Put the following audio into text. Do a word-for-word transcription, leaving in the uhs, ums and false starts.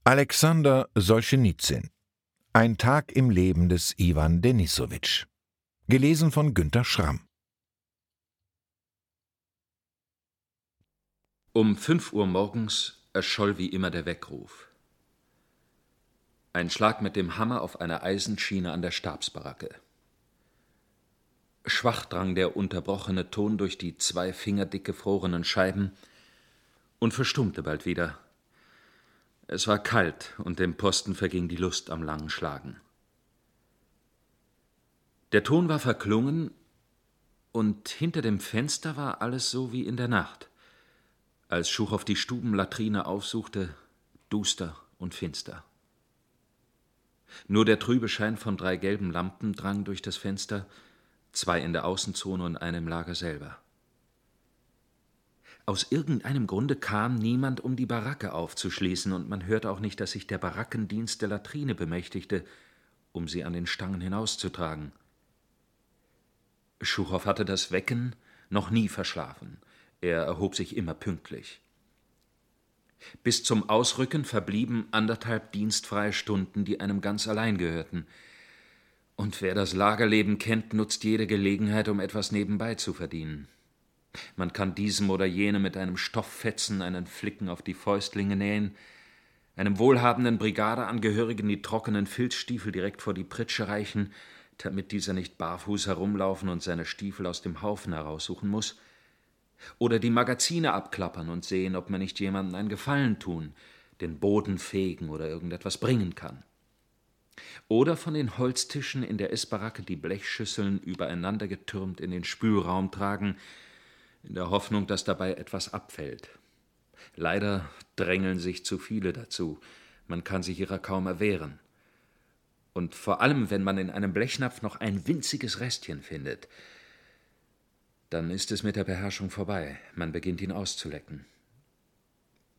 Alexander Solschenizyn. Ein Tag im Leben des Iwan Denisowitsch. Gelesen von Günter Schramm. Um fünf Uhr morgens erscholl wie immer der Weckruf. Ein Schlag mit dem Hammer auf eine Eisenschiene an der Stabsbaracke. Schwach drang der unterbrochene Ton durch die zwei Finger dick gefrorenen Scheiben und verstummte bald wieder. Es war kalt und dem Posten verging die Lust am langen Schlagen. Der Ton war verklungen und hinter dem Fenster war alles so wie in der Nacht, als Schuchow die Stubenlatrine aufsuchte, duster und finster. Nur der trübe Schein von drei gelben Lampen drang durch das Fenster, zwei in der Außenzone und eine im Lager selber. Aus irgendeinem Grunde kam niemand, um die Baracke aufzuschließen, und man hörte auch nicht, dass sich der Barackendienst der Latrine bemächtigte, um sie an den Stangen hinauszutragen. Schuchow hatte das Wecken noch nie verschlafen. Er erhob sich immer pünktlich. Bis zum Ausrücken verblieben anderthalb dienstfreie Stunden, die einem ganz allein gehörten. Und wer das Lagerleben kennt, nutzt jede Gelegenheit, um etwas nebenbei zu verdienen. Man kann diesem oder jenem mit einem Stofffetzen einen Flicken auf die Fäustlinge nähen, einem wohlhabenden Brigadeangehörigen die trockenen Filzstiefel direkt vor die Pritsche reichen, damit dieser nicht barfuß herumlaufen und seine Stiefel aus dem Haufen heraussuchen muss, oder die Magazine abklappern und sehen, ob man nicht jemandem einen Gefallen tun, den Boden fegen oder irgendetwas bringen kann. Oder von den Holztischen in der Essbaracke die Blechschüsseln übereinander getürmt in den Spülraum tragen, in der Hoffnung, dass dabei etwas abfällt. Leider drängeln sich zu viele dazu, man kann sich ihrer kaum erwehren. Und vor allem, wenn man in einem Blechnapf noch ein winziges Restchen findet, dann ist es mit der Beherrschung vorbei, man beginnt ihn auszulecken.